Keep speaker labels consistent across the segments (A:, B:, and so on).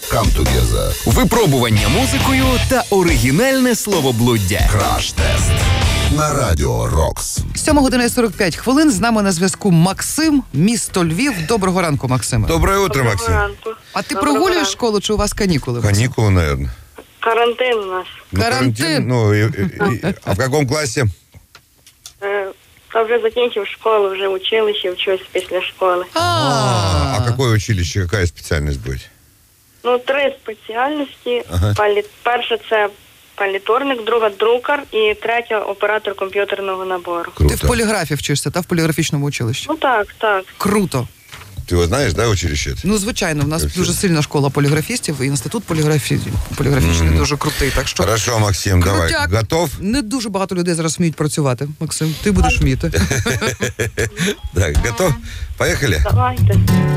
A: Come Together.
B: Випробування музикою та оригінальне словоблуддя.
A: Краш-тест на Радіо Рокс.
C: 7:45. З нами на зв'язку Максим, місто Львів. Доброго ранку, Максиме.
D: Доброе утро, Максим.
C: А ти прогулюєш школу, чи у вас канікули?
D: Каникулы, наверное.
E: Карантин у нас.
C: Карантин?
D: А в каком классе?
E: Та вже закінчив школу, вже в училищі, вчусь після школи.
D: А какое училище, какая специальность будет?
E: 3 спеціальності.
D: Ага.
E: Перша – це паліторник, друга – друкар і третя – оператор комп'ютерного набору.
C: Ти в поліграфі вчишся, та в поліграфічному училищі?
E: Так.
C: Круто.
D: Ты его знаешь, да, училище?
C: Звичайно, в нас дуже сильна школа поліграфістів, і інститут поліграфічний дуже крутий. Так що
D: Хорошо, Максим, давай. Готов?
C: Не дуже багато людей зараз вміють працювати, Максим. Ти будеш вміти.
D: Так, готов? Поехали?
E: Давайте.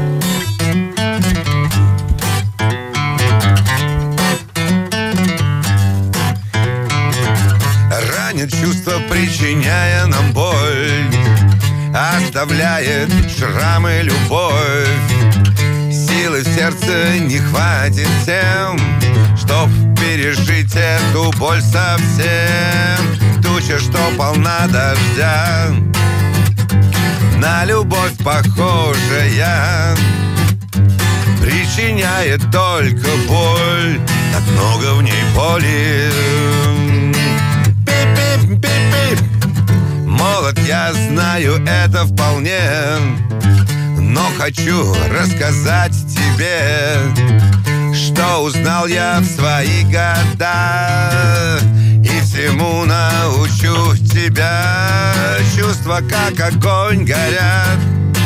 D: Ранит чувство, причиняя нам боль, оставляет шрамы любовь. Силы в сердце не хватит тем, чтоб пережить эту боль совсем. Туча, что полна дождя, на любовь похожая, причиняет только боль, так много в ней боли. Пип-пип-пип-пип. Молод, я знаю это вполне, но хочу рассказать тебе, что узнал я в свои года, и всему научу тебя. Чувства, как огонь, горят,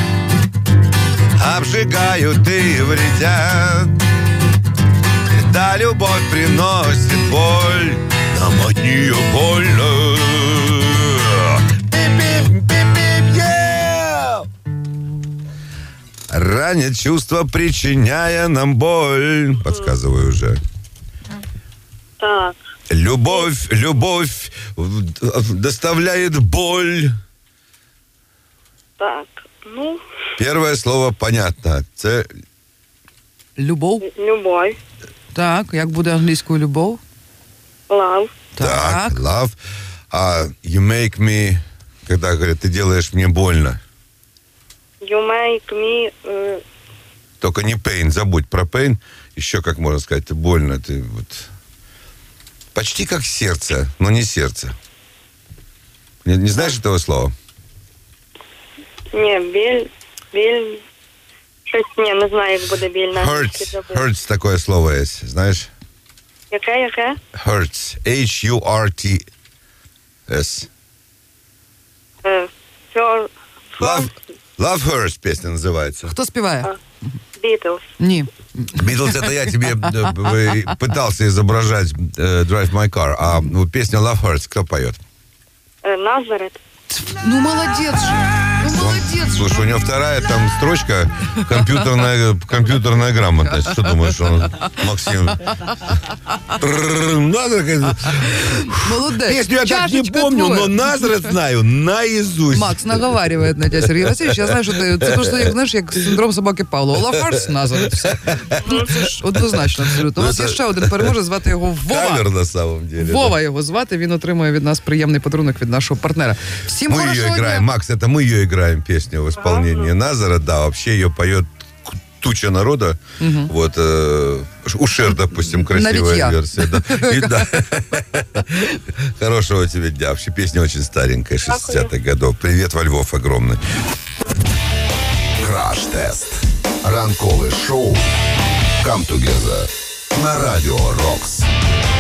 D: обжигают и вредят. Да, любовь приносит боль, нам от нее больно. Ранит чувство, причиняя нам боль. Подсказываю уже.
E: Так.
D: Любовь доставляет боль.
E: Так.
D: Первое слово понятно. Це
C: Любов?
E: Любов.
C: Так, як буде англійською любов?
E: Love.
D: так, love. А you make me, когда говорят, ты делаешь мне больно.
E: You make me...
D: Только не pain, забудь про pain. Еще, как можно сказать, ты больно, ты вот... Почти как сердце, но не сердце. Не знаешь этого слова?
E: Ні, біль... Щось, не знаю, як буде біль на англійській.
D: Hurts такое слово есть, знаешь?
E: Яке?
D: Hurts. H-U-R-T-S. Love Hurts песня называется.
C: Хто співає?
E: Beatles.
C: Ні.
D: Beatles, это я тебе пытался изображать Drive My Car. А песня Love Hurts кто поет?
E: Назарет.
C: Молодець же. Молодець.
D: Слушай, у него вторая там строчка компьютерная грамотность. Что думаешь, он, Максим?
C: Молодець.
D: Песню я так не помню, но Назарет знаю наизусть.
C: Макс наговаривает на тебя, Сергей Васильевич. Я знаю, що ти... Це просто, як синдром собаки Павлова. Лафарс, Назарет, все. Це ж однозначно, абсолютно. У нас є ще один переможець, звати його Вова.
D: Кавер, на самом деле.
C: Вова його звати, він отримує від нас приємний подарунок від нашого партнера. Всім
D: Мы ее играем, Макс, это мы ее играем, песню в исполнении Назара, да, вообще ее поет туча народа. Вот, у Шер, допустим, красивая версия. Да. И, да. Хорошего тебе дня. Вообще песня очень старенькая, 60-х годов. Привет во Львов огромный.
A: Краш-тест. Ранкове шоу Come Together на Радіо Рокс.